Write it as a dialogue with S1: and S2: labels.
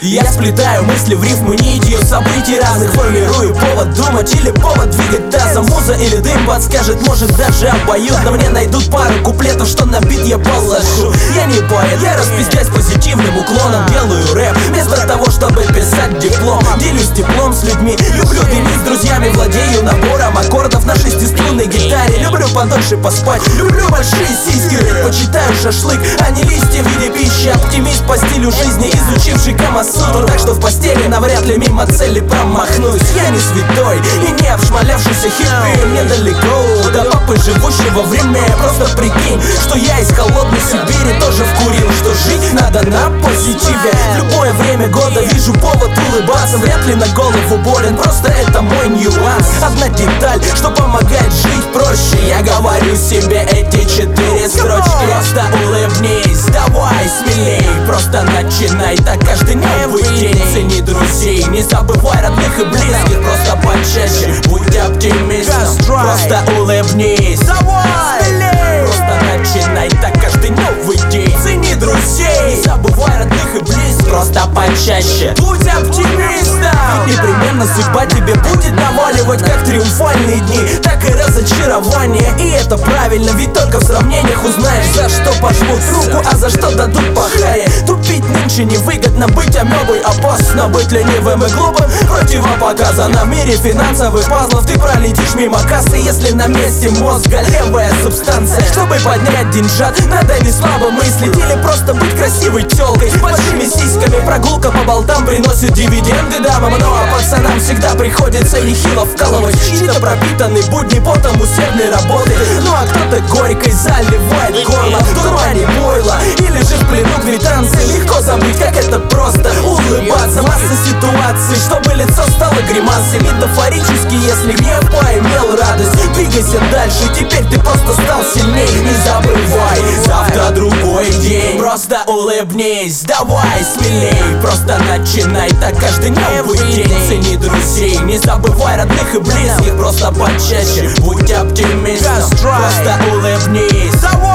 S1: Я сплетаю мысли в рифмы нитью событий разных, формирую повод думать или повод двигать тазом. Муза или дым подскажет, может даже обоюдно. Мне найдут пару куплетов, что на бит я положу. Я не поэт, я распиздясь позитивным уклоном. Делаю рэп вместо того, чтобы писать диплом. Делюсь теплом с людьми, люблю дымить с друзьями. Владею набором аккордов на шестиструнной гитаре. Люблю подольше поспать, люблю большие сиськи. Предпочитаю шашлык, а не листья в виде пищи. Оптимист по стилю жизни, изучивший Камасутру. Так что в постели навряд ли мимо цели промахнусь. Я не святой и не обшмалявшийся хиппи. Мне далеко до папы, живущего в Риме. Просто прикинь, что я из холодной Сибири тоже вкурил, что жить надо на позитиве. В любое время года вижу повод улыбаться. Вряд ли на голову болен, просто это мой нюанс. Одна деталь, что помогает жить проще. Я говорю себе эти 4 строчки. Просто улыбнись, давай смелей. Просто начинай так каждый новый день. Цени друзей, не забывай родных и близких. Просто почаще будь оптимистом. Просто улыбнись, давай смелей. Просто начинай так каждый новый день. Цени друзей, не забывай родных и близких. Просто почаще будь оптимистом. Ведь непременно судьба тебе будет наваливать как триумфальные дни, так и разочарование. И это правильно, ведь только в сравнениях узнаешь, за что пожмут руку, а за что дадут по харе. Тупить нынче невыгодно, быть амебой опасно. Быть ленивым и глупым противопоказано. В мире финансовых пазлов ты пролетишь мимо кассы, если на месте мозга левая субстанция. Чтобы поднять деньжат, надо не слабо мыслить или просто быть красивой тёлкой с большими сиськами. Прогулка по болтам приносит дивиденды дамам, но пацанам всегда приходится нехило вкалывать. Чьи-то пропитаны будни потом усердной работы, ну а кто-то горькой заливает горло в дурмане мойла. Или же в плену квитанции. Легко забыть, как это просто улыбаться. Масса ситуаций, чтобы лицо стало гримасой. Метафорически, если гнев поимел радость. Двигайся дальше, теперь ты просто стал сильней. Не забывай, завтра другой день. Просто улыбнись, давай смелей. Просто начинай так каждый новый день. Цени друзей, не забывай родных и близких. Просто почаще будь оптимистом. Просто улыбнись, давай.